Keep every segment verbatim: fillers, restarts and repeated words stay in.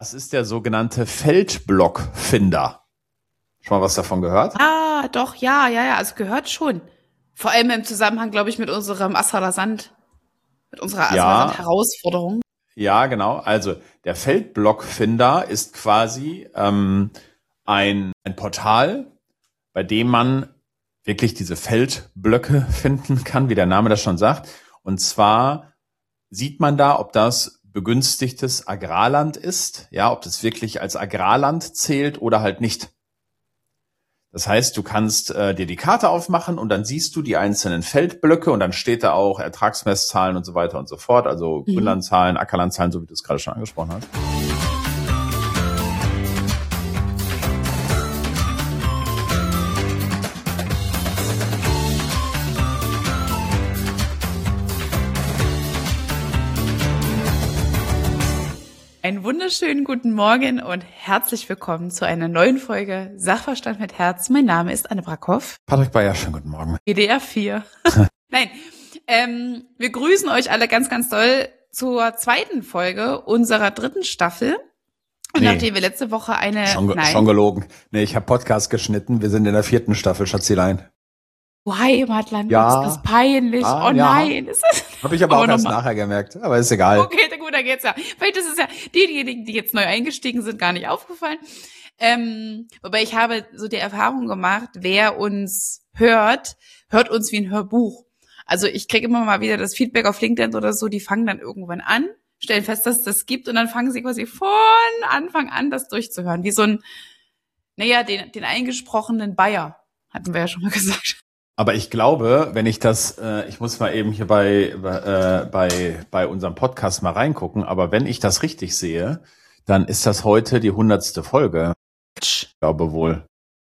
Das ist der sogenannte Feldblockfinder. Schon mal was davon gehört? Ah, doch, ja, ja, ja, also gehört schon. Vor allem im Zusammenhang, glaube ich, mit unserem Assaler Sand, mit unserer Ja. Assaler Sand-Herausforderung. Ja, genau. Also der Feldblockfinder ist quasi ähm, ein, ein Portal, bei dem man wirklich diese Feldblöcke finden kann, wie der Name das schon sagt. Und zwar sieht man da, ob das begünstigtes Agrarland ist, ja, ob das wirklich als Agrarland zählt oder halt nicht. Das heißt, du kannst äh, dir die Karte aufmachen und dann siehst du die einzelnen Feldblöcke und dann steht da auch Ertragsmesszahlen und so weiter und so fort, also Mhm. Grünlandzahlen, Ackerlandzahlen, so wie du es gerade schon angesprochen hast. Einen wunderschönen guten Morgen und herzlich willkommen zu einer neuen Folge Sachverstand mit Herz. Mein Name ist Anne Brackhoff. Patrick Bayer, schönen guten Morgen. G D R vier. Nein, ähm, wir grüßen euch alle ganz, ganz doll zur zweiten Folge unserer dritten Staffel. Und Nee. nachdem wir letzte Woche eine... Schon, ge- nein, schon gelogen. Nee, ich habe Podcast geschnitten, wir sind in der vierten Staffel, Schatzilein. oh, Heimatland, Ja. ist das peinlich. Ah, oh ja. nein. Ist das Habe ich aber Aber auch erst nochmal. nachher gemerkt, aber ist egal. Okay, dann gut, dann geht's ja. Vielleicht ist es ja diejenigen, die jetzt neu eingestiegen sind, gar nicht aufgefallen. Ähm, wobei ich habe so die Erfahrung gemacht, wer uns hört, hört uns wie ein Hörbuch. Also ich kriege immer mal wieder das Feedback auf LinkedIn oder so, die fangen dann irgendwann an, stellen fest, dass es das gibt und dann fangen sie quasi von Anfang an das durchzuhören. Wie so ein, naja, den, den eingesprochenen Bayer, hatten wir ja schon mal gesagt. Aber ich glaube, wenn ich das, äh, ich muss mal eben hier bei, äh, bei, bei unserem Podcast mal reingucken, aber wenn ich das richtig sehe, dann ist das heute die hundertste Folge. Ich glaube wohl.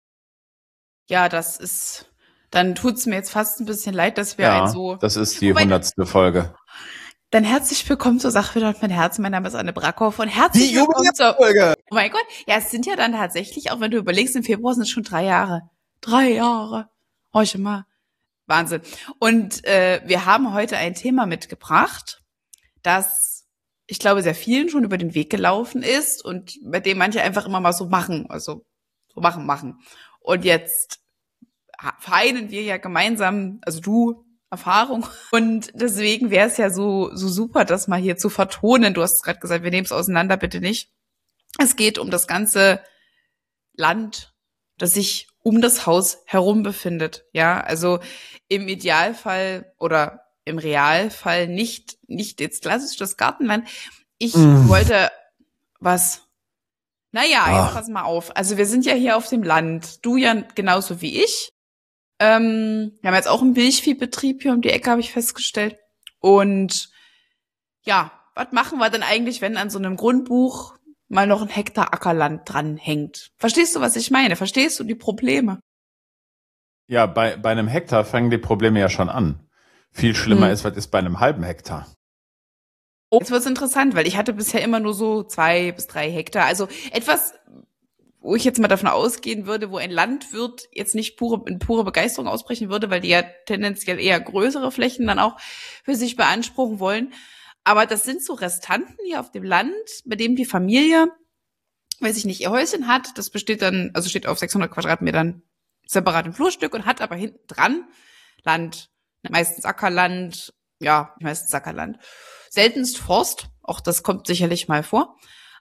Ja, das ist, dann tut's mir jetzt fast ein bisschen leid, dass wir Ja, ein so... das ist die Wobei- hundertste Folge. Dann herzlich willkommen zur Sachverstand mit Herz. Mein Name ist Anne Brackhoff und herzlich willkommen zur... Folge. Oh mein Gott, ja, es sind ja dann tatsächlich, auch wenn du überlegst, im Februar sind es schon drei Jahre. Drei Jahre. Horche mal. Wahnsinn. Und äh, wir haben heute ein Thema mitgebracht, das, ich glaube, sehr vielen schon über den Weg gelaufen ist und bei dem manche einfach immer mal so machen, also so machen, machen. Und jetzt ha- vereinen wir ja gemeinsam, also du, Erfahrung. Und deswegen wäre es ja so, so super, das mal hier zu vertonen. Du hast gerade gesagt, wir nehmen es auseinander, bitte nicht. Es geht um das ganze Land, das sich um das Haus herum befindet. Ja, also im Idealfall oder im Realfall nicht, nicht jetzt klassisch das Gartenland. Ich Mm. wollte was. Naja, Ah. jetzt pass mal auf. Also wir sind ja hier auf dem Land. Du ja genauso wie ich. Ähm, wir haben jetzt auch einen Milchviehbetrieb hier um die Ecke, habe ich festgestellt. Und ja, was machen wir denn eigentlich, wenn an so einem Grundbuch mal noch ein Hektar Ackerland dran hängt? Verstehst du, was ich meine? Verstehst du die Probleme? Ja, bei, bei einem Hektar fangen die Probleme ja schon an. Viel schlimmer Hm. ist, was ist bei einem halben Hektar? Jetzt wird's interessant, weil ich hatte bisher immer nur so zwei bis drei Hektar. Also etwas, wo ich jetzt mal davon ausgehen würde, wo ein Landwirt jetzt nicht pure, in pure Begeisterung ausbrechen würde, weil die ja tendenziell eher größere Flächen dann auch für sich beanspruchen wollen. Aber das sind so Restanten hier auf dem Land, bei dem die Familie, weiß ich nicht, ihr Häuschen hat. Das besteht dann, also steht auf sechshundert Quadratmetern separatem Flurstück und hat aber hinten dran Land, meistens Ackerland, ja, meistens Ackerland. Seltenst Forst, auch das kommt sicherlich mal vor.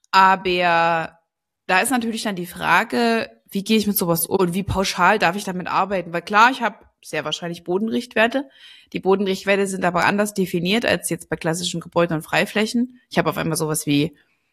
Aber da ist natürlich dann die Frage, wie gehe ich mit sowas um und wie pauschal darf ich damit arbeiten? Weil klar, ich habe sehr wahrscheinlich Bodenrichtwerte. Die Bodenrichtwerte sind aber anders definiert als jetzt bei klassischen Gebäuden und Freiflächen. Ich habe auf einmal sowas wie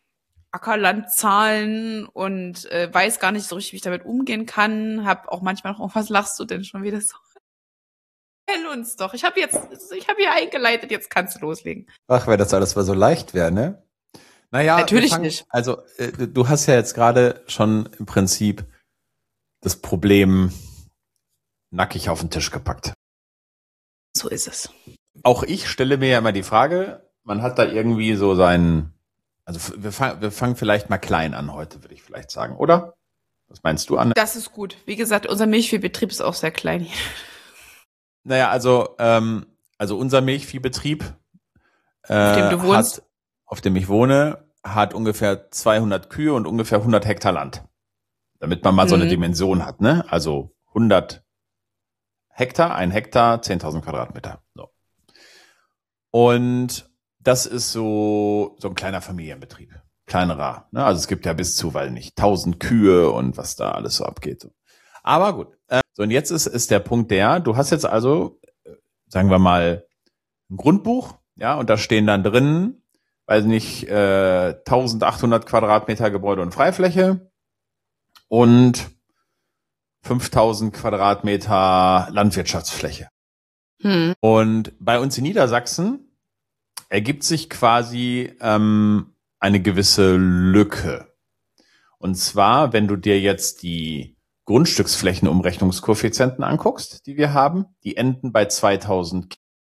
Ackerlandzahlen und äh, weiß gar nicht so richtig, wie ich damit umgehen kann. Hab auch manchmal noch, oh, was lachst du denn schon wieder so? Hell uns doch. Ich habe jetzt, ich habe hier eingeleitet, jetzt kannst du loslegen. Ach, wenn das alles mal so leicht wäre, ne? Naja, Natürlich wir fangen, nicht. Also, äh, du hast ja jetzt gerade schon im Prinzip das Problem nackig auf den Tisch gepackt. So ist es. Auch ich stelle mir ja immer die Frage, man hat da irgendwie so seinen, also f- wir, fang, wir fangen vielleicht mal klein an heute, würde ich vielleicht sagen, oder? Was meinst du, Anne? Das ist gut. Wie gesagt, unser Milchviehbetrieb ist auch sehr klein hier. Naja, also, ähm, also unser Milchviehbetrieb, äh, Auf dem du wohnst? hat, auf dem ich wohne, hat ungefähr zweihundert Kühe und ungefähr hundert Hektar Land. Damit man mal so eine Mhm. Dimension hat, ne? Also hundert Hektar, ein Hektar, zehntausend Quadratmeter. So. Und das ist so, so ein kleiner Familienbetrieb. Kleinerer, ne? Also es gibt ja bis zu, weil nicht, tausend Kühe und was da alles so abgeht. So. Aber gut. Äh, so, und jetzt ist, ist der Punkt der, du hast jetzt also, äh, sagen wir mal, ein Grundbuch, ja, und da stehen dann drin, weiß nicht, äh, eintausendachthundert Quadratmeter Gebäude und Freifläche und fünftausend Quadratmeter Landwirtschaftsfläche. Hm. Und bei uns in Niedersachsen ergibt sich quasi ähm, eine gewisse Lücke. Und zwar, wenn du dir jetzt die Grundstücksflächenumrechnungskoeffizienten anguckst, die wir haben, die enden bei zweitausend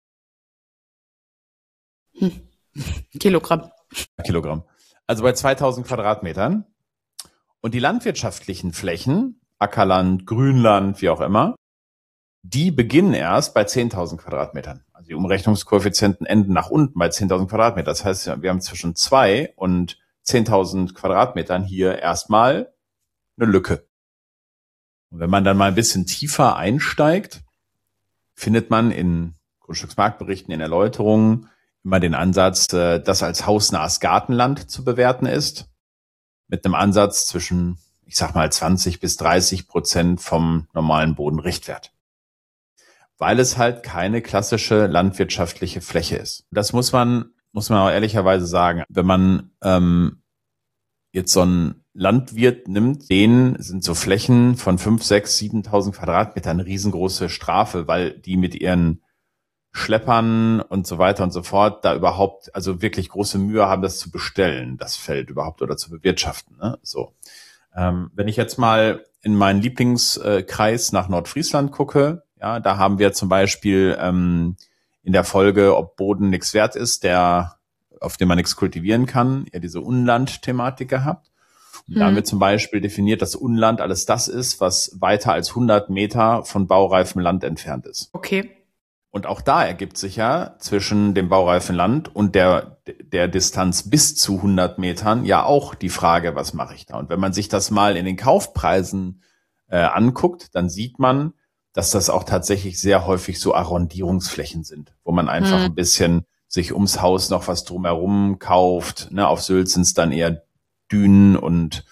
Kilogramm. Kilogramm. Also bei zweitausend Quadratmetern. Und die landwirtschaftlichen Flächen, Ackerland, Grünland, wie auch immer, die beginnen erst bei zehntausend Quadratmetern. Also die Umrechnungskoeffizienten enden nach unten bei zehntausend Quadratmeter. Das heißt, wir haben zwischen zwei und zehntausend Quadratmetern hier erstmal eine Lücke. Und wenn man dann mal ein bisschen tiefer einsteigt, findet man in Grundstücksmarktberichten, in Erläuterungen immer den Ansatz, das als hausnahes Gartenland zu bewerten ist, mit einem Ansatz zwischen, ich sag mal, zwanzig bis dreißig Prozent vom normalen Bodenrichtwert. Weil es halt keine klassische landwirtschaftliche Fläche ist. Das muss man, muss man auch ehrlicherweise sagen. Wenn man ähm, jetzt so einen Landwirt nimmt, denen sind so Flächen von fünf, sechs, siebentausend Quadratmetern eine riesengroße Strafe, weil die mit ihren Schleppern und so weiter und so fort da überhaupt, also wirklich große Mühe haben, das zu bestellen, das Feld überhaupt oder zu bewirtschaften. Ne? So, ähm, wenn ich jetzt mal in meinen Lieblingskreis nach Nordfriesland gucke, ja, da haben wir zum Beispiel ähm, in der Folge, ob Boden nichts wert ist, der, auf dem man nichts kultivieren kann, ja diese Unland-Thematik gehabt. Und Hm. da haben wir zum Beispiel definiert, dass Unland alles das ist, was weiter als hundert Meter von baureifem Land entfernt ist. Okay. Und auch da ergibt sich ja zwischen dem baureifen Land und der, der Distanz bis zu hundert Metern ja auch die Frage, was mache ich da? Und wenn man sich das mal in den Kaufpreisen äh, anguckt, dann sieht man, dass das auch tatsächlich sehr häufig so Arrondierungsflächen sind, wo man einfach Hm. ein bisschen sich ums Haus noch was drumherum kauft. Ne? Auf Sylt sind es dann eher Dünen und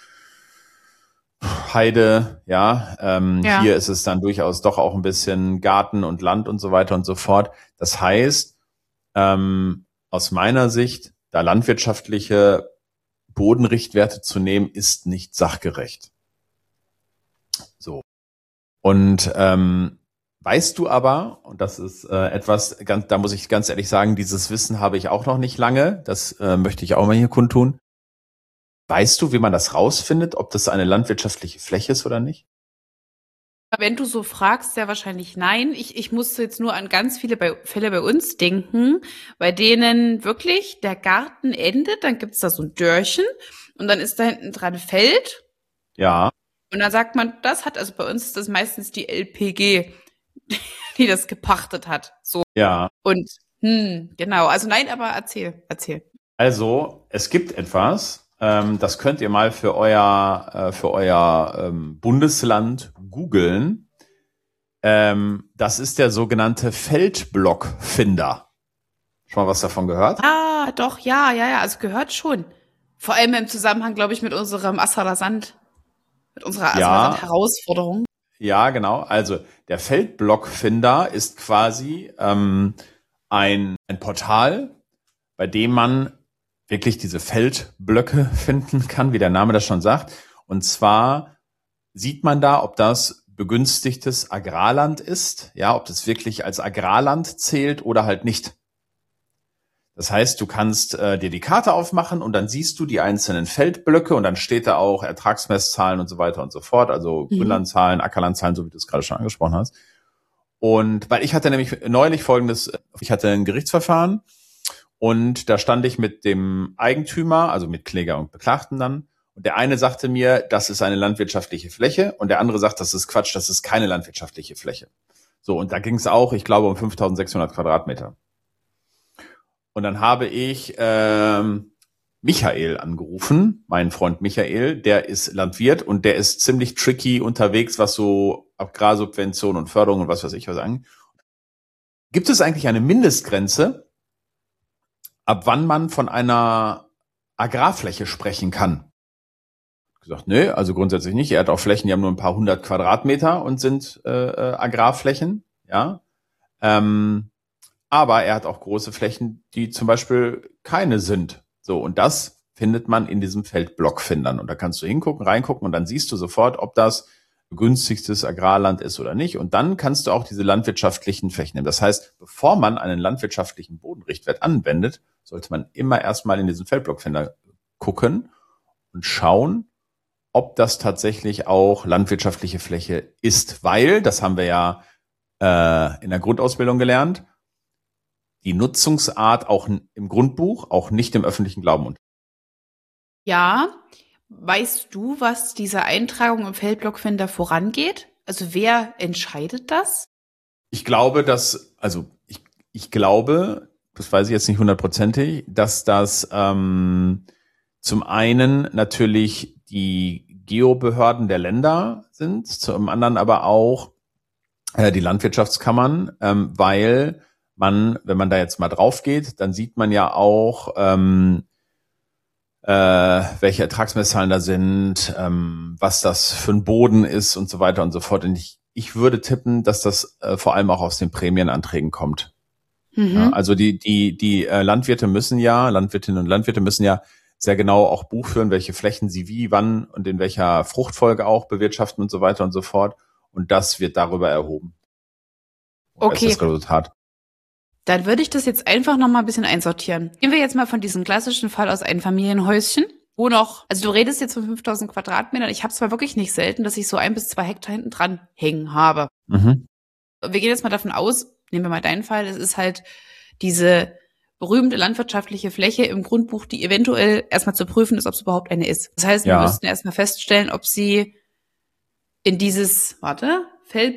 Heide, ja. Ähm, Ja. Hier ist es dann durchaus doch auch ein bisschen Garten und Land und so weiter und so fort. Das heißt, ähm, aus meiner Sicht, da landwirtschaftliche Bodenrichtwerte zu nehmen, ist nicht sachgerecht. So. Und ähm, weißt du aber, und das ist äh, etwas, ganz, da muss ich ganz ehrlich sagen, dieses Wissen habe ich auch noch nicht lange, das äh, möchte ich auch mal hier kundtun. Weißt du, wie man das rausfindet, ob das eine landwirtschaftliche Fläche ist oder nicht? Wenn du so fragst, sehr wahrscheinlich nein. Ich, ich musste jetzt nur an ganz viele bei, Fälle bei uns denken, bei denen wirklich der Garten endet, dann gibt's da so ein Dörrchen und dann ist da hinten dran Feld Ja. und dann sagt man, das hat, also bei uns ist das meistens die L P G, die das gepachtet hat. So. Ja. Und, hm, genau. Also nein, aber erzähl, erzähl. Also, es gibt etwas, ähm, das könnt ihr mal für euer, äh, für euer ähm, Bundesland googeln. Ähm, das ist der sogenannte Feldblockfinder. Schon mal was davon gehört? Ah, doch, ja, ja, ja, also gehört schon. Vor allem im Zusammenhang, glaube ich, mit unserem Assaler Sand, mit unserer Ja. Assaler Sand Herausforderung. Ja, genau. Also der Feldblockfinder ist quasi ähm, ein, ein Portal, bei dem man wirklich diese Feldblöcke finden kann, wie der Name das schon sagt. Und zwar sieht man da, ob das begünstigtes Agrarland ist, ja, ob das wirklich als Agrarland zählt oder halt nicht. Das heißt, du kannst äh, dir die Karte aufmachen und dann siehst du die einzelnen Feldblöcke und dann steht da auch Ertragsmesszahlen und so weiter und so fort, also Mhm. Grünlandzahlen, Ackerlandzahlen, so wie du es gerade schon angesprochen hast. Und weil ich hatte nämlich neulich folgendes, ich hatte ein Gerichtsverfahren und da stand ich mit dem Eigentümer, also mit Kläger und Beklagten dann, und der eine sagte mir, das ist eine landwirtschaftliche Fläche und der andere sagt, das ist Quatsch, das ist keine landwirtschaftliche Fläche. So, und da ging es auch, ich glaube, um fünftausendsechshundert Quadratmeter. Und dann habe ich ähm, Michael angerufen, meinen Freund Michael, der ist Landwirt und der ist ziemlich tricky unterwegs, was so Agrarsubventionen und Förderung und was weiß ich was angeht. Gibt es eigentlich eine Mindestgrenze, ab wann man von einer Agrarfläche sprechen kann? Gesagt, nö, also grundsätzlich nicht. Er hat auch Flächen, die haben nur ein paar hundert Quadratmeter und sind äh, Agrarflächen, ja. Ähm, aber er hat auch große Flächen, die zum Beispiel keine sind. So, und das findet man in diesem Feldblockfindern. Und da kannst du hingucken, reingucken und dann siehst du sofort, ob das günstigtes Agrarland ist oder nicht. Und dann kannst du auch diese landwirtschaftlichen Flächen nehmen. Das heißt, bevor man einen landwirtschaftlichen Bodenrichtwert anwendet, sollte man immer erstmal in diesen Feldblockfinder gucken und schauen, ob das tatsächlich auch landwirtschaftliche Fläche ist. Weil, das haben wir ja äh, in der Grundausbildung gelernt, die Nutzungsart auch im Grundbuch, auch nicht im öffentlichen Glauben und. Ja, weißt du, was diese Eintragung im Feldblockfinder vorangeht? Also wer entscheidet das? Ich glaube, dass, also ich, ich glaube, das weiß ich jetzt nicht hundertprozentig, dass das ähm, zum einen natürlich die Geobehörden der Länder sind, zum anderen aber auch äh, die Landwirtschaftskammern, ähm, weil man, wenn man da jetzt mal drauf geht, dann sieht man ja auch, ähm, äh, welche Ertragsmesszahlen da sind, ähm, was das für ein Boden ist und so weiter und so fort. Und ich, ich würde tippen, dass das äh, vor allem auch aus den Prämienanträgen kommt. Mhm. Ja, also die die die äh, Landwirte müssen ja, Landwirtinnen und Landwirte müssen ja sehr genau auch Buch führen, welche Flächen sie wie, wann und in welcher Fruchtfolge auch bewirtschaften und so weiter und so fort. Und das wird darüber erhoben. Und okay. Das ist das Resultat. Dann würde ich das jetzt einfach noch mal ein bisschen einsortieren. Gehen wir jetzt mal von diesem klassischen Fall aus Einfamilienhäuschen, wo noch, also du redest jetzt von fünftausend Quadratmetern. Ich habe zwar wirklich nicht selten, dass ich so ein bis zwei Hektar hinten dran hängen habe. Mhm. Wir gehen jetzt mal davon aus, nehmen wir mal deinen Fall, es ist halt diese berühmte landwirtschaftliche Fläche im Grundbuch, die eventuell erstmal zu prüfen ist, ob es überhaupt eine ist. Das heißt, wir ja. müssten erstmal feststellen, ob sie in dieses, warte,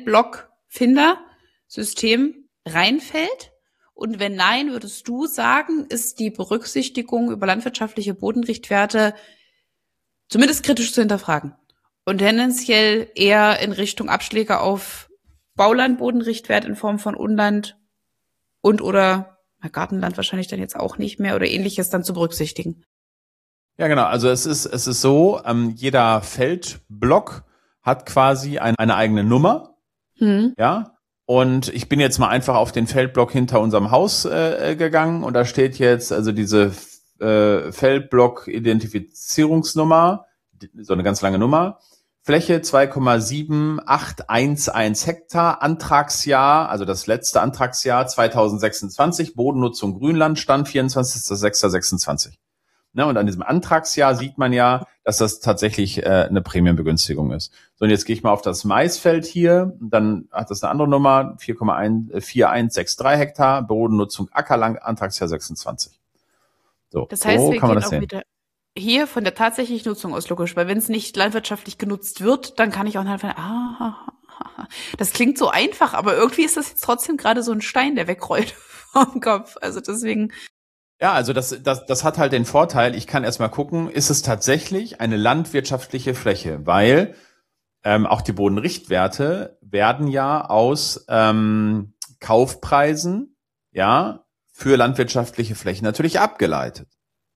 Feldblockfinder-System reinfällt. Und wenn nein, würdest du sagen, ist die Berücksichtigung über landwirtschaftliche Bodenrichtwerte zumindest kritisch zu hinterfragen und tendenziell eher in Richtung Abschläge auf Baulandbodenrichtwert in Form von Unland und oder Gartenland wahrscheinlich dann jetzt auch nicht mehr oder ähnliches dann zu berücksichtigen? Ja, genau. Also es ist es ist so, ähm, jeder Feldblock hat quasi ein, eine eigene Nummer, hm. ja. Und ich bin jetzt mal einfach auf den Feldblock hinter unserem Haus äh, gegangen und da steht jetzt also diese äh, Feldblock-Identifizierungsnummer, so eine ganz lange Nummer, Fläche zwei Komma sieben acht eins eins Hektar, Antragsjahr, also das letzte Antragsjahr zweitausendsechsundzwanzig, Bodennutzung Grünland, Stand vierundzwanzigster sechster sechsundzwanzig. Ne, und an diesem Antragsjahr sieht man ja, dass das tatsächlich äh, eine Prämienbegünstigung ist. So, und jetzt gehe ich mal auf das Maisfeld hier. Dann hat das eine andere Nummer, vier Komma vier eins sechs drei Hektar, Bodennutzung Ackerland, Antragsjahr sechsundzwanzig. So, das heißt, so wir kann man gehen das auch sehen. wieder hier von der tatsächlichen Nutzung aus logisch, weil wenn es nicht landwirtschaftlich genutzt wird, dann kann ich auch einfach, ah, das klingt so einfach, aber irgendwie ist das jetzt trotzdem gerade so ein Stein, der wegrollt vom Kopf. Also deswegen... Ja, also das, das, das hat halt den Vorteil, ich kann erstmal gucken, ist es tatsächlich eine landwirtschaftliche Fläche, weil ähm, auch die Bodenrichtwerte werden ja aus ähm, Kaufpreisen ja für landwirtschaftliche Flächen natürlich abgeleitet.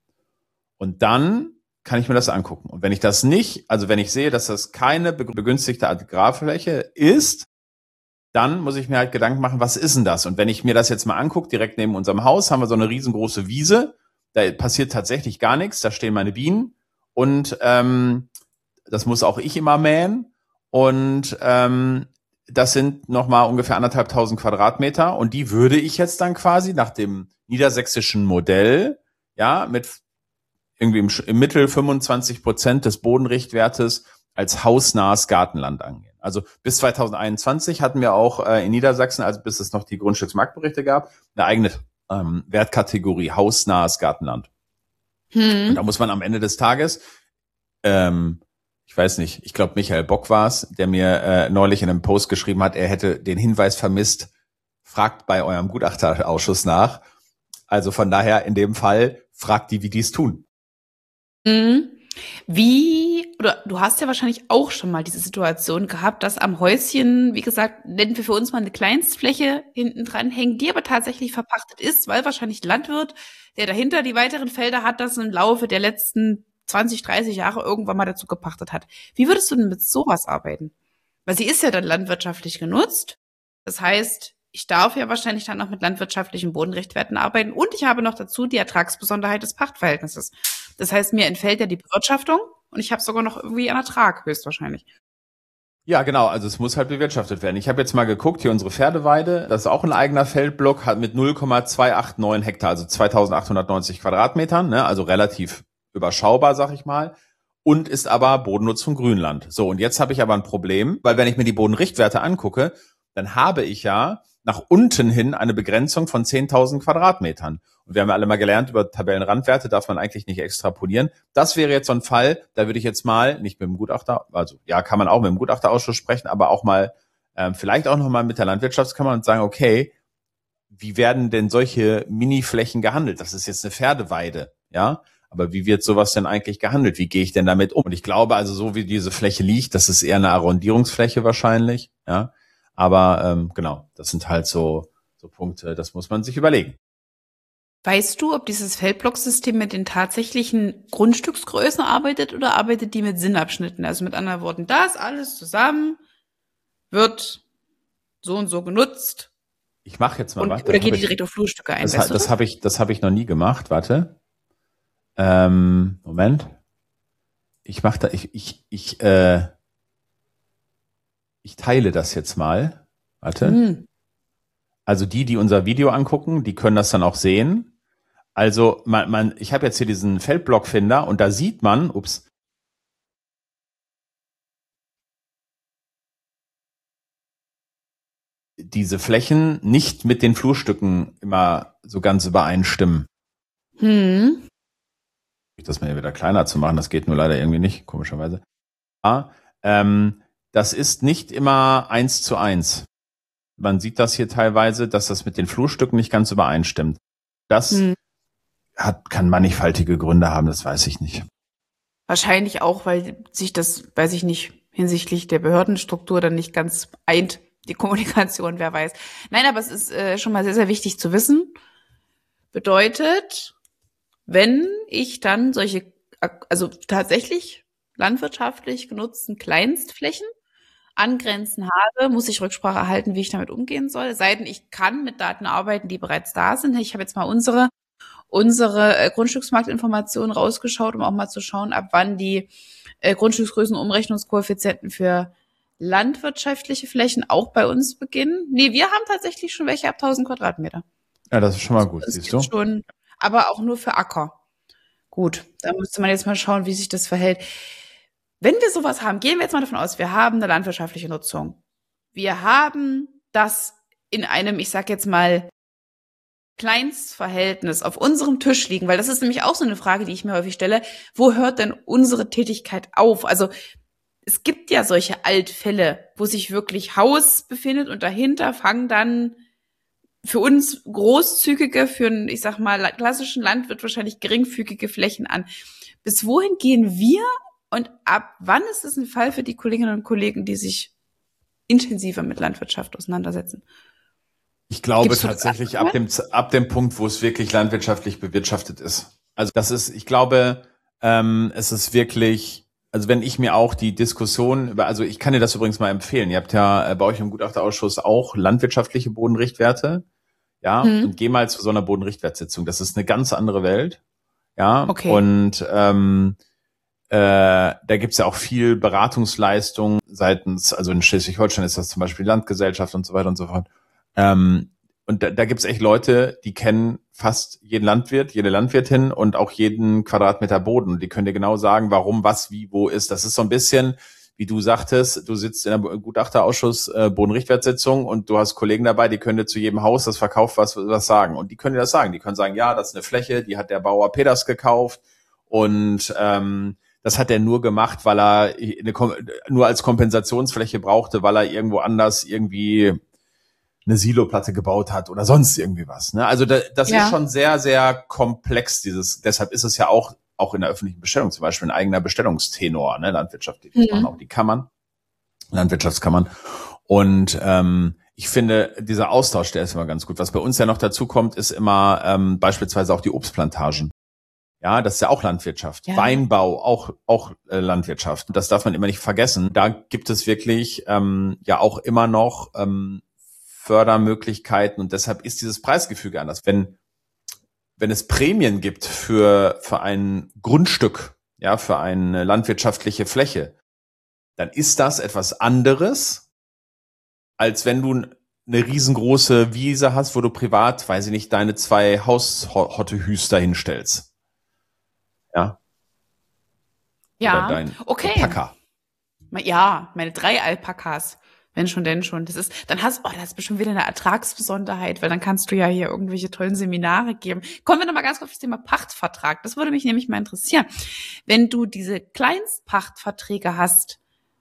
Und dann kann ich mir das angucken. Und wenn ich das nicht, also wenn ich sehe, dass das keine begünstigte Agrarfläche ist, dann muss ich mir halt Gedanken machen, was ist denn das? Und wenn ich mir das jetzt mal angucke, direkt neben unserem Haus haben wir so eine riesengroße Wiese, da passiert tatsächlich gar nichts, da stehen meine Bienen und ähm, das muss auch ich immer mähen und ähm, das sind nochmal ungefähr anderthalbtausend Quadratmeter und die würde ich jetzt dann quasi nach dem niedersächsischen Modell, ja, mit irgendwie im, im Mittel fünfundzwanzig Prozent des Bodenrichtwertes als hausnahes Gartenland angehen. Also bis zweitausendeinundzwanzig hatten wir auch äh, in Niedersachsen, also bis es noch die Grundstücksmarktberichte gab, eine eigene ähm, Wertkategorie hausnahes Gartenland. Hm. Und da muss man am Ende des Tages, ähm, ich weiß nicht, ich glaube Michael Bock war es, der mir äh, neulich in einem Post geschrieben hat, er hätte den Hinweis vermisst, fragt bei eurem Gutachterausschuss nach. Also von daher in dem Fall, fragt die, wie die es tun. Mhm. Wie, oder du hast ja wahrscheinlich auch schon mal diese Situation gehabt, dass am Häuschen, wie gesagt, nennen wir für uns mal eine Kleinstfläche hinten dran hängt, die aber tatsächlich verpachtet ist, weil wahrscheinlich ein Landwirt, der dahinter die weiteren Felder hat, das im Laufe der letzten zwanzig, dreißig Jahre irgendwann mal dazu gepachtet hat. Wie würdest du denn mit sowas arbeiten? Weil sie ist ja dann landwirtschaftlich genutzt. Das heißt, ich darf ja wahrscheinlich dann noch mit landwirtschaftlichen Bodenrichtwerten arbeiten und ich habe noch dazu die Ertragsbesonderheit des Pachtverhältnisses. Das heißt, mir entfällt ja die Bewirtschaftung und ich habe sogar noch irgendwie einen Ertrag, höchstwahrscheinlich. Ja, genau. Also es muss halt bewirtschaftet werden. Ich habe jetzt mal geguckt, hier unsere Pferdeweide, das ist auch ein eigener Feldblock, hat mit null Komma zweihundertneunundachtzig Hektar, also zweitausendachthundertneunzig Quadratmetern, ne, also relativ überschaubar, sag ich mal, und ist aber Bodennutzung Grünland. So, und jetzt habe ich aber ein Problem, weil wenn ich mir die Bodenrichtwerte angucke, dann habe ich ja nach unten hin eine Begrenzung von zehntausend Quadratmetern. Und wir haben ja alle mal gelernt, über Tabellenrandwerte darf man eigentlich nicht extrapolieren. Das wäre jetzt so ein Fall, da würde ich jetzt mal, nicht mit dem Gutachter, also ja, kann man auch mit dem Gutachterausschuss sprechen, aber auch mal, ähm, vielleicht auch nochmal mit der Landwirtschaftskammer und sagen, okay, wie werden denn solche Mini-Flächen gehandelt? Das ist jetzt eine Pferdeweide, ja? Aber wie wird sowas denn eigentlich gehandelt? Wie gehe ich denn damit um? Und ich glaube also, so wie diese Fläche liegt, das ist eher eine Arrondierungsfläche wahrscheinlich, ja? Aber ähm, genau, das sind halt so, so Punkte, das muss man sich überlegen. Weißt du, ob dieses Feldblocksystem mit den tatsächlichen Grundstücksgrößen arbeitet oder arbeitet die mit Sinnabschnitten? Also mit anderen Worten, das alles zusammen wird so und so genutzt. Ich mache jetzt mal und, was. Oder geht die direkt auf Flurstücke ein? Das, weißt du das habe ich, das habe ich noch nie gemacht. Warte. Ähm, Moment. Ich mache da, ich, ich, ich, äh, ich teile das jetzt mal. Warte. Hm. Also die, die unser Video angucken, die können das dann auch sehen. Also man, man, ich habe jetzt hier diesen Feldblockfinder und da sieht man, ups, diese Flächen nicht mit den Flurstücken immer so ganz übereinstimmen. Hm. Das mir wieder kleiner zu machen, das geht nur leider irgendwie nicht, komischerweise. Ja, ähm, das ist nicht immer eins zu eins. Man sieht das hier teilweise, dass das mit den Flurstücken nicht ganz übereinstimmt. Das hm. hat, kann mannigfaltige Gründe haben, das weiß ich nicht. Wahrscheinlich auch, weil sich das, weiß ich nicht, hinsichtlich der Behördenstruktur dann nicht ganz eint, die Kommunikation, wer weiß. Nein, aber es ist äh, schon mal sehr, sehr wichtig zu wissen. Bedeutet, wenn ich dann solche, also tatsächlich landwirtschaftlich genutzten Kleinstflächen angrenzen habe, muss ich Rücksprache erhalten, wie ich damit umgehen soll. Es sei denn, ich kann mit Daten arbeiten, die bereits da sind. Ich habe jetzt mal unsere unsere äh, Grundstücksmarktinformationen rausgeschaut, um auch mal zu schauen, ab wann die äh, Grundstücksgrößenumrechnungskoeffizienten für landwirtschaftliche Flächen auch bei uns beginnen. Nee, wir haben tatsächlich schon welche ab tausend Quadratmeter. Ja, das ist schon mal gut, das siehst du. Schon, aber auch nur für Acker. Gut, da müsste man jetzt mal schauen, wie sich das verhält. Wenn wir sowas haben, gehen wir jetzt mal davon aus, wir haben eine landwirtschaftliche Nutzung. Wir haben das in einem, ich sag jetzt mal, Kleinstverhältnis auf unserem Tisch liegen, weil das ist nämlich auch so eine Frage, die ich mir häufig stelle. Wo hört denn unsere Tätigkeit auf? Also es gibt ja solche Altfälle, wo sich wirklich Haus befindet und dahinter fangen dann für uns großzügige, für einen, ich sag mal, klassischen Landwirt wahrscheinlich geringfügige Flächen an. Bis wohin gehen wir und ab wann ist es ein Fall für die Kolleginnen und Kollegen, die sich intensiver mit Landwirtschaft auseinandersetzen? Ich glaube tatsächlich ab dem, ab dem Punkt, wo es wirklich landwirtschaftlich bewirtschaftet ist. Also das ist, ich glaube, ähm, es ist wirklich, also wenn ich mir auch die Diskussion über, also ich kann dir das übrigens mal empfehlen. Ihr habt ja äh, bei euch im Gutachterausschuss auch landwirtschaftliche Bodenrichtwerte. Ja, hm. Und geh mal zu so einer Bodenrichtwertsitzung. Das ist eine ganz andere Welt. Ja, okay. Und ähm, äh, da gibt's ja auch viel Beratungsleistung seitens, also in Schleswig-Holstein ist das zum Beispiel Landgesellschaft und so weiter und so fort. Ähm, und da, da gibt's echt Leute, die kennen fast jeden Landwirt, jede Landwirtin und auch jeden Quadratmeter Boden. Und die können dir genau sagen, warum, was, wie, wo ist. Das ist so ein bisschen, wie du sagtest, du sitzt in der Gutachterausschuss äh, Bodenrichtwertsitzung und du hast Kollegen dabei, die können dir zu jedem Haus, das verkauft, was, was sagen. Und die können dir das sagen. Die können sagen, ja, das ist eine Fläche, die hat der Bauer Peters gekauft und ähm, das hat er nur gemacht, weil er eine, nur als Kompensationsfläche brauchte, weil er irgendwo anders irgendwie eine Siloplatte gebaut hat oder sonst irgendwie was. Ne? Also da, das ja. ist schon sehr, sehr komplex, dieses, deshalb ist es ja auch auch in der öffentlichen Bestellung, zum Beispiel ein eigener Bestellungstenor, ne, landwirtschaftlich, das Mhm. machen auch die Kammern, Landwirtschaftskammern. Und ähm, ich finde, dieser Austausch, der ist immer ganz gut. Was bei uns ja noch dazu kommt, ist immer ähm, beispielsweise auch die Obstplantagen. Ja, das ist ja auch Landwirtschaft. Ja. Weinbau, auch auch äh, Landwirtschaft. Das darf man immer nicht vergessen. Da gibt es wirklich ähm, ja auch immer noch ähm, Fördermöglichkeiten und deshalb ist dieses Preisgefüge anders. Wenn wenn es Prämien gibt für für ein Grundstück, ja, für eine landwirtschaftliche Fläche, dann ist das etwas anderes, als wenn du eine riesengroße Wiese hast, wo du privat, weiß ich nicht, deine zwei Haushottehüster hinstellst. Ja. Ja, Oder dein okay. Alpaka. Ja, meine drei Alpakas. Wenn schon, denn schon. Das ist, dann hast, oh, das ist bestimmt wieder eine Ertragsbesonderheit, weil dann kannst du ja hier irgendwelche tollen Seminare geben. Kommen wir nochmal ganz kurz auf das Thema Pachtvertrag. Das würde mich nämlich mal interessieren. Wenn du diese Kleinstpachtverträge hast,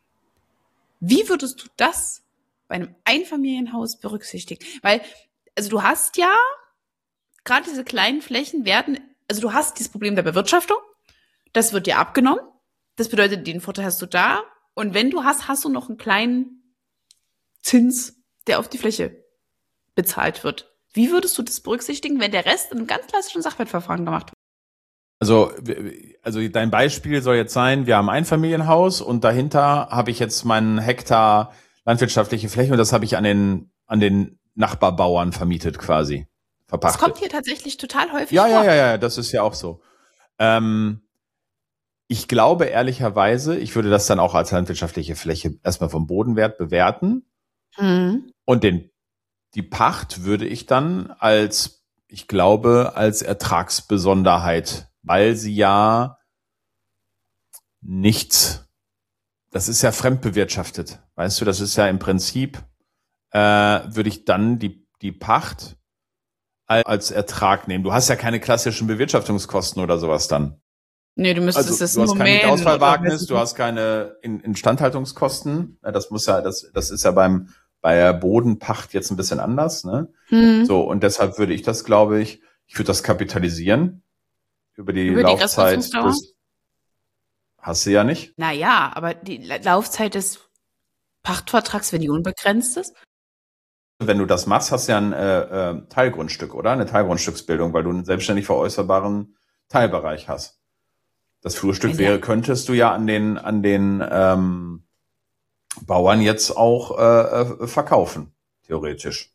wie würdest du das bei einem Einfamilienhaus berücksichtigen? Weil, also du hast ja, gerade diese kleinen Flächen werden, also du hast dieses Problem der Bewirtschaftung, das wird dir abgenommen. Das bedeutet, den Vorteil hast du da. Und wenn du hast, hast du noch einen kleinen Zins, der auf die Fläche bezahlt wird. Wie würdest du das berücksichtigen, wenn der Rest in einem ganz klassischen Sachwertverfahren gemacht wird? Also, also dein Beispiel soll jetzt sein, wir haben ein Einfamilienhaus und dahinter habe ich jetzt meinen Hektar landwirtschaftliche Fläche und das habe ich an den, an den Nachbarbauern vermietet quasi, verpachtet. Das kommt hier tatsächlich total häufig ja, vor. Ja, ja, ja, das ist ja auch so. Ähm, ich glaube ehrlicherweise, ich würde das dann auch als landwirtschaftliche Fläche erstmal vom Bodenwert bewerten. Mhm. Und den, die Pacht würde ich dann als, ich glaube, als Ertragsbesonderheit, weil sie ja nichts, das ist ja fremdbewirtschaftet. Weißt du, das ist ja im Prinzip, äh, würde ich dann die, die Pacht als Ertrag nehmen. Du hast ja keine klassischen Bewirtschaftungskosten oder sowas dann. Nee, du müsstest Also, es du hast kein Moment Mietausfallwagnis, oder- du hast keine In- Instandhaltungskosten. Ja, das muss ja, das, das ist ja beim, bei der Bodenpacht jetzt ein bisschen anders, ne? Mhm. So, und deshalb würde ich das, glaube ich, ich würde das kapitalisieren über die Über die Laufzeit Restnutzungsdauer? des, hast du ja nicht. Naja, aber die La- Laufzeit des Pachtvertrags, wenn die unbegrenzt ist? Wenn du das machst, hast du ja ein äh, äh, Teilgrundstück, oder? Eine Teilgrundstücksbildung, weil du einen selbstständig veräußerbaren Teilbereich hast. Das Flurstück Ja. wäre, könntest du ja an den, an den ähm, Bauern jetzt auch äh, äh, verkaufen, theoretisch.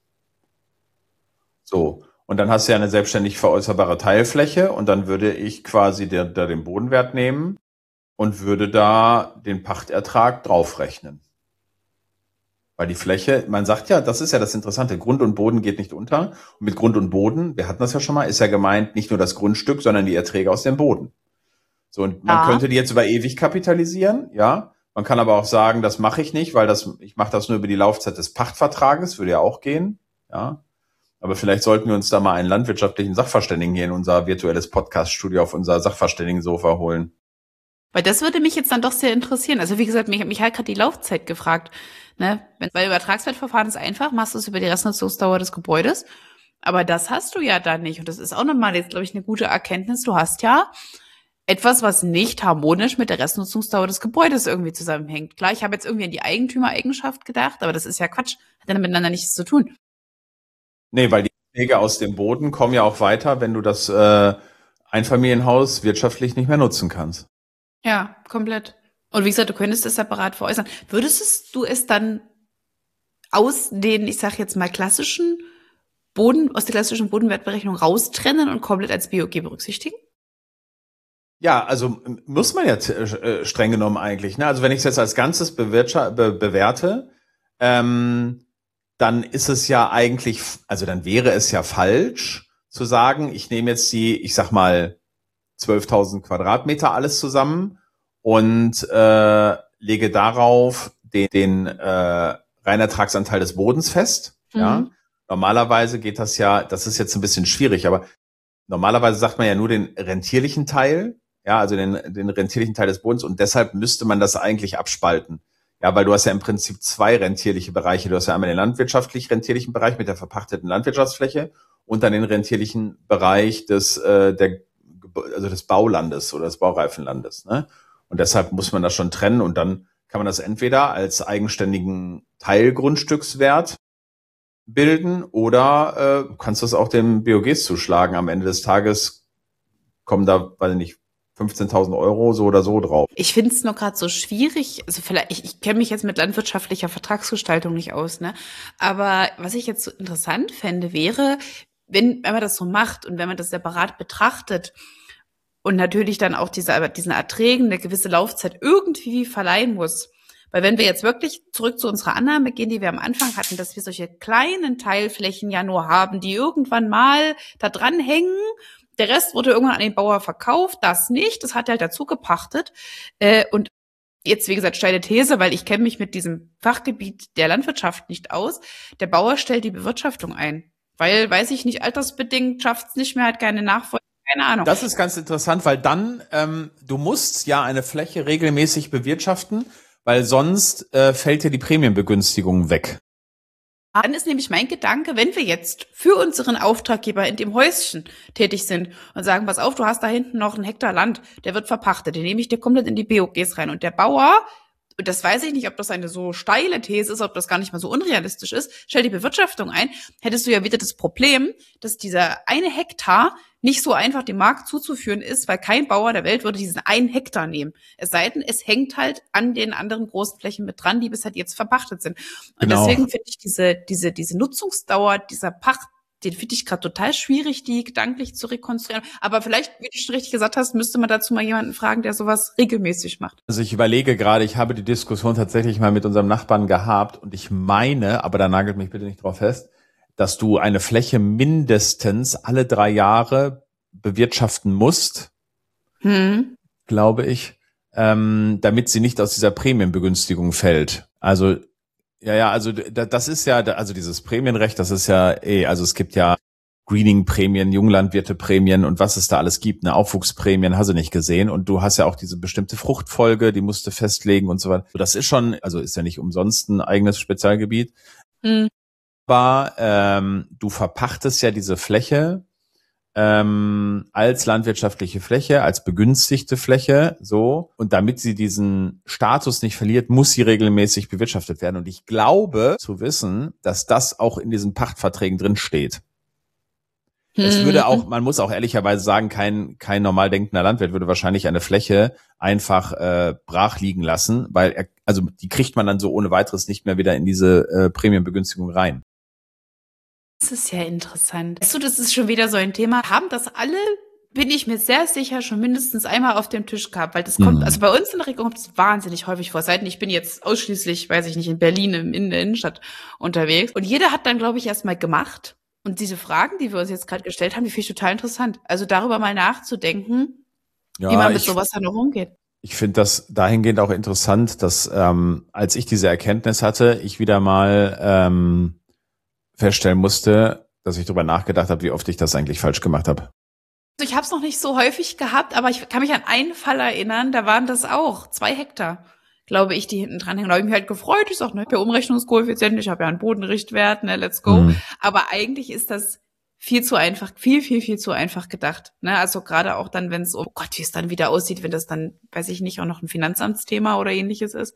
So. Und dann hast du ja eine selbstständig veräußerbare Teilfläche und dann würde ich quasi der, der den Bodenwert nehmen und würde da den Pachtertrag draufrechnen. Weil die Fläche, man sagt ja, das ist ja das Interessante, Grund und Boden geht nicht unter. Und mit Grund und Boden, wir hatten das ja schon mal, ist ja gemeint nicht nur das Grundstück, sondern die Erträge aus dem Boden. So, und man Ja. könnte die jetzt über ewig kapitalisieren, ja. Man kann aber auch sagen, das mache ich nicht, weil das, ich mache das nur über die Laufzeit des Pachtvertrages, würde ja auch gehen, ja. Aber vielleicht sollten wir uns da mal einen landwirtschaftlichen Sachverständigen hier in unser virtuelles Podcast-Studio auf unser Sachverständigen-Sofa holen. Weil das würde mich jetzt dann doch sehr interessieren. Also wie gesagt, mich, mich hat gerade die Laufzeit gefragt. Ne? Wenn, weil Übertragswertverfahren ist einfach, machst du es über die Restnutzungsdauer des Gebäudes. Aber das hast du ja dann nicht. Und das ist auch nochmal jetzt, glaube ich, eine gute Erkenntnis. Du hast ja etwas, was nicht harmonisch mit der Restnutzungsdauer des Gebäudes irgendwie zusammenhängt. Klar, ich habe jetzt irgendwie an die Eigentümereigenschaft gedacht, aber das ist ja Quatsch. Hat ja miteinander nichts zu tun. Nee, weil die Erträge aus dem Boden kommen ja auch weiter, wenn du das äh, Einfamilienhaus wirtschaftlich nicht mehr nutzen kannst. Ja, komplett. Und wie gesagt, du könntest es separat veräußern. Würdest du es dann aus den, ich sag jetzt mal, klassischen Boden, aus der klassischen Bodenwertberechnung raustrennen und komplett als B O G berücksichtigen? Ja, also m- muss man ja äh, streng genommen eigentlich. Ne? Also wenn ich es jetzt als Ganzes bewirtscha- be bewerte, ähm, dann ist es ja eigentlich, f- also dann wäre es ja falsch zu sagen, ich nehme jetzt die, ich sag mal, zwölftausend Quadratmeter alles zusammen und äh, lege darauf den, den äh, Reinertragsanteil des Bodens fest. Mhm. Ja, normalerweise geht das ja, das ist jetzt ein bisschen schwierig, aber normalerweise sagt man ja nur den rentierlichen Teil, ja, also den, den rentierlichen Teil des Bodens und deshalb müsste man das eigentlich abspalten. Ja, weil du hast ja im Prinzip zwei rentierliche Bereiche. Du hast ja einmal den landwirtschaftlich rentierlichen Bereich mit der verpachteten Landwirtschaftsfläche und dann den rentierlichen Bereich des äh, der also des Baulandes oder des Baureifenlandes. Ne? Und deshalb muss man das schon trennen und dann kann man das entweder als eigenständigen Teilgrundstückswert bilden oder äh, kannst du es auch dem B O Gs zuschlagen. Am Ende des Tages kommen da, weiß ich nicht, fünfzehntausend Euro so oder so drauf. Ich finde es nur gerade so schwierig, also vielleicht, ich, ich kenne mich jetzt mit landwirtschaftlicher Vertragsgestaltung nicht aus, ne? Aber was ich jetzt so interessant fände, wäre, wenn, wenn man das so macht und wenn man das separat betrachtet und natürlich dann auch diese, diesen Erträgen eine gewisse Laufzeit irgendwie verleihen muss. Weil wenn wir jetzt wirklich zurück zu unserer Annahme gehen, die wir am Anfang hatten, dass wir solche kleinen Teilflächen ja nur haben, die irgendwann mal da dran hängen, der Rest wurde irgendwann an den Bauer verkauft, das nicht, das hat er halt dazu gepachtet. Äh, und jetzt, wie gesagt, steile These, weil ich kenne mich mit diesem Fachgebiet der Landwirtschaft nicht aus. Der Bauer stellt die Bewirtschaftung ein, weil, weiß ich nicht, altersbedingt schafft es nicht mehr, hat keine Nachfolge, keine Ahnung. Das ist ganz interessant, weil dann, ähm, du musst ja eine Fläche regelmäßig bewirtschaften, weil sonst äh, fällt dir die Prämienbegünstigung weg. Dann ist nämlich mein Gedanke, wenn wir jetzt für unseren Auftraggeber in dem Häuschen tätig sind und sagen, pass auf, du hast da hinten noch einen Hektar Land, der wird verpachtet, den nehme ich dir komplett in die B O Gs rein. Und der Bauer, und das weiß ich nicht, ob das eine so steile These ist, ob das gar nicht mal so unrealistisch ist, stell die Bewirtschaftung ein, hättest du ja wieder das Problem, dass dieser eine Hektar nicht so einfach dem Markt zuzuführen ist, weil kein Bauer der Welt würde diesen einen Hektar nehmen. Es sei denn, es hängt halt an den anderen großen Flächen mit dran, die bis halt jetzt verpachtet sind. Und genau. Deswegen finde ich diese, diese, diese Nutzungsdauer dieser Pacht, den finde ich gerade total schwierig, die gedanklich zu rekonstruieren. Aber vielleicht, wie du schon richtig gesagt hast, müsste man dazu mal jemanden fragen, der sowas regelmäßig macht. Also ich überlege gerade, ich habe die Diskussion tatsächlich mal mit unserem Nachbarn gehabt und ich meine, aber da nagelt mich bitte nicht drauf fest, dass du eine Fläche mindestens alle drei Jahre bewirtschaften musst, hm. glaube ich, ähm, damit sie nicht aus dieser Prämienbegünstigung fällt. Also ja, ja, also das ist ja, also dieses Prämienrecht, das ist ja eh, also es gibt ja Greening-Prämien, Junglandwirte-Prämien und was es da alles gibt, eine Aufwuchsprämien, hast du nicht gesehen und du hast ja auch diese bestimmte Fruchtfolge, die musst du festlegen und so weiter. Das ist schon, also ist ja nicht umsonst ein eigenes Spezialgebiet. Hm. Aber ähm, du verpachtest ja diese Fläche ähm, als landwirtschaftliche Fläche, als begünstigte Fläche, so. Und damit sie diesen Status nicht verliert, muss sie regelmäßig bewirtschaftet werden. Und ich glaube zu wissen, dass das auch in diesen Pachtverträgen drin steht. Hm. Es würde auch, man muss auch ehrlicherweise sagen, kein kein normal denkender Landwirt würde wahrscheinlich eine Fläche einfach äh, brach liegen lassen, weil er, also die kriegt man dann so ohne weiteres nicht mehr wieder in diese äh, Prämienbegünstigung rein. Das ist ja interessant. Weißt du, das ist schon wieder so ein Thema. Haben das alle, bin ich mir sehr sicher, schon mindestens einmal auf dem Tisch gehabt, weil das kommt, mhm. also bei uns in der Region kommt es wahnsinnig häufig vor. Seitdem ich bin jetzt ausschließlich, weiß ich nicht, in Berlin in der Innenstadt unterwegs. Und jeder hat dann, glaube ich, erstmal gemacht. Und diese Fragen, die wir uns jetzt gerade gestellt haben, die finde ich total interessant. Also darüber mal nachzudenken, ja, wie man mit ich, sowas dann noch umgeht. Ich finde das dahingehend auch interessant, dass ähm, als ich diese Erkenntnis hatte, ich wieder mal ähm, feststellen musste, dass ich darüber nachgedacht habe, wie oft ich das eigentlich falsch gemacht habe. Also ich habe es noch nicht so häufig gehabt, aber ich kann mich an einen Fall erinnern, da waren das auch zwei Hektar, glaube ich, die hinten dran hängen. Da habe ich mich halt gefreut. Ich sage, ne, per Umrechnungskoeffizient, ich habe ja einen Bodenrichtwert, ne, let's go. Mhm. Aber eigentlich ist das viel zu einfach, viel, viel, viel zu einfach gedacht. Ne? Also gerade auch dann, wenn es, oh Gott, wie es dann wieder aussieht, wenn das dann, weiß ich nicht, auch noch ein Finanzamtsthema oder ähnliches ist.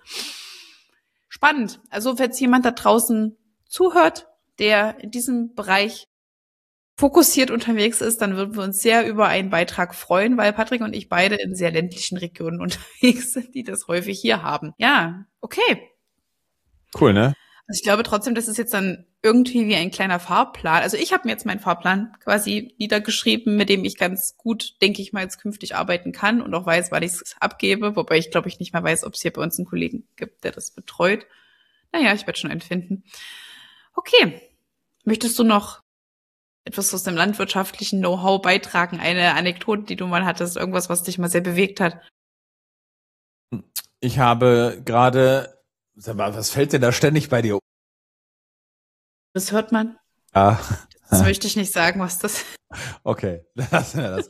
Spannend. Also wenn jetzt jemand da draußen zuhört, der in diesem Bereich fokussiert unterwegs ist, dann würden wir uns sehr über einen Beitrag freuen, weil Patrick und ich beide in sehr ländlichen Regionen unterwegs sind, die das häufig hier haben. Ja, okay. Cool, ne? Also ich glaube trotzdem, das ist jetzt dann irgendwie wie ein kleiner Fahrplan. Also ich habe mir jetzt meinen Fahrplan quasi niedergeschrieben, mit dem ich ganz gut, denke ich mal, jetzt künftig arbeiten kann und auch weiß, wann ich es abgebe, wobei ich glaube ich nicht mehr weiß, ob es hier bei uns einen Kollegen gibt, der das betreut. Naja, ich werde schon einen finden. Okay. Möchtest du noch etwas aus dem landwirtschaftlichen Know-how beitragen? Eine Anekdote, die du mal hattest, irgendwas, was dich mal sehr bewegt hat? Ich habe gerade, sag mal, was fällt denn da ständig bei dir? Das hört man. Ah. Das möchte ich nicht sagen, was das ist. Okay, lassen wir das.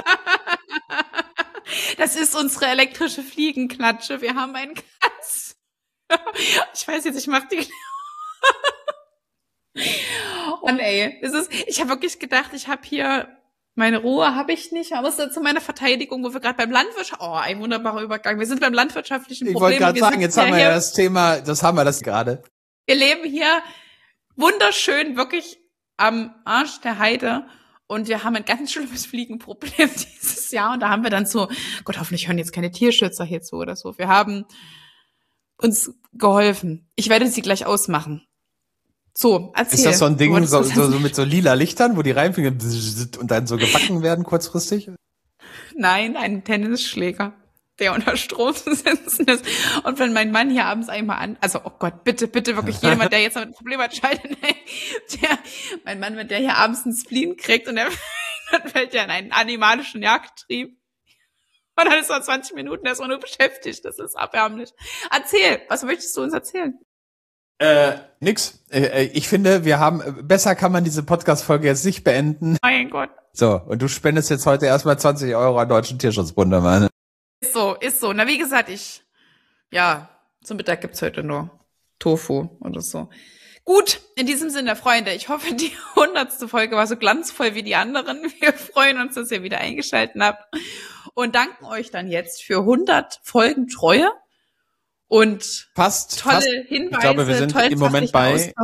Das ist unsere elektrische Fliegenklatsche. Wir haben einen Katz. Ich weiß jetzt, ich mach die... Und ey, es ist, ich habe wirklich gedacht, ich habe hier Meine Ruhe habe ich nicht. Aber es ist zu meiner Verteidigung, wo wir gerade beim Landwirtschaft, oh, ein wunderbarer Übergang. Wir sind beim landwirtschaftlichen Ich Problem. wollte gerade sagen, jetzt haben wir hier, ja das Thema, das haben wir das gerade. Wir leben hier wunderschön, wirklich am Arsch der Heide. Und wir haben ein ganz schlimmes Fliegenproblem dieses Jahr. Und da haben wir dann so, Gott, hoffentlich hören jetzt keine Tierschützer hier zu oder so. Wir haben uns geholfen. Ich werde sie gleich ausmachen. So, erzähl. Ist das so ein Ding, Du so, wolltest so, was so mit so lila Lichtern, wo die reinfliegen und dann so gebacken werden kurzfristig? Nein, ein Tennisschläger, der unter Strom zu setzen ist. Und wenn mein Mann hier abends einmal an, also, oh Gott, bitte, bitte wirklich jemand, der jetzt damit ein Problem hat, schaltet, der, mein Mann, wenn der hier abends einen Spleen kriegt und der, dann fällt der in einen animalischen Jagdtrieb. Und dann ist er zwanzig Minuten erstmal nur beschäftigt. Das ist erbärmlich. Erzähl, was möchtest du uns erzählen? Äh, nix. Äh, ich finde, wir haben, besser kann man diese Podcast-Folge jetzt nicht beenden. Mein Gott. So, und du spendest jetzt heute erstmal zwanzig Euro an Deutschen Tierschutzbund, Mann. Ist so, ist so. Na, wie gesagt, ich, ja, zum Mittag gibt's heute nur Tofu oder so. Gut, in diesem Sinne, Freunde, ich hoffe, die hundertste Folge war so glanzvoll wie die anderen. Wir freuen uns, dass ihr wieder eingeschaltet habt und danken euch dann jetzt für hundert Folgen Treue und fast, tolle fast. Hinweise. Ich glaube, wir sind im Moment bei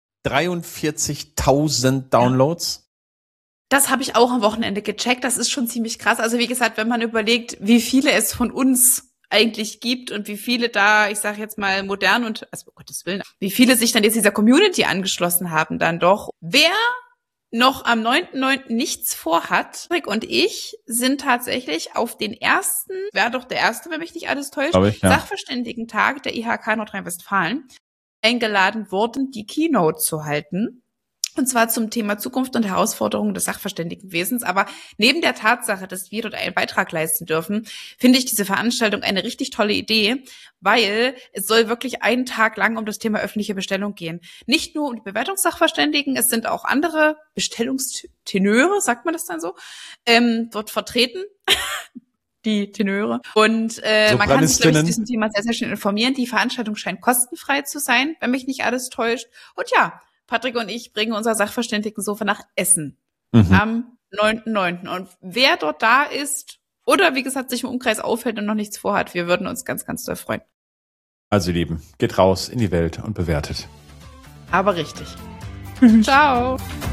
dreiundvierzigtausend Downloads. Das habe ich auch am Wochenende gecheckt. Das ist schon ziemlich krass. Also wie gesagt, wenn man überlegt, wie viele es von uns eigentlich gibt und wie viele da, ich sage jetzt mal modern und, also um Gottes Willen, wie viele sich dann jetzt dieser Community angeschlossen haben dann doch. Wer noch am neunten neunten nichts vorhat, Rick und ich sind tatsächlich auf den ersten, wäre doch der erste, wenn mich nicht alles täuscht, ich, ja. Sachverständigentag der I H K Nordrhein-Westfalen eingeladen worden, die Keynote zu halten. Und zwar zum Thema Zukunft und Herausforderungen des Sachverständigenwesens. Aber neben der Tatsache, dass wir dort einen Beitrag leisten dürfen, finde ich diese Veranstaltung eine richtig tolle Idee, weil es soll wirklich einen Tag lang um das Thema öffentliche Bestellung gehen. Nicht nur um die Bewertungssachverständigen, es sind auch andere Bestellungstenöre, sagt man das dann so, ähm, dort vertreten. Die Tenöre. Und äh, man kann sich, glaube ich, zu diesem Thema sehr, sehr schön informieren. Die Veranstaltung scheint kostenfrei zu sein, wenn mich nicht alles täuscht. Und ja, Patrick und ich bringen unser Sachverständigensofa nach Essen mhm. am neunten neunten Und wer dort da ist oder, wie gesagt, sich im Umkreis aufhält und noch nichts vorhat, wir würden uns ganz, ganz doll freuen. Also, ihr Lieben, geht raus in die Welt und bewertet. Aber richtig. Ciao.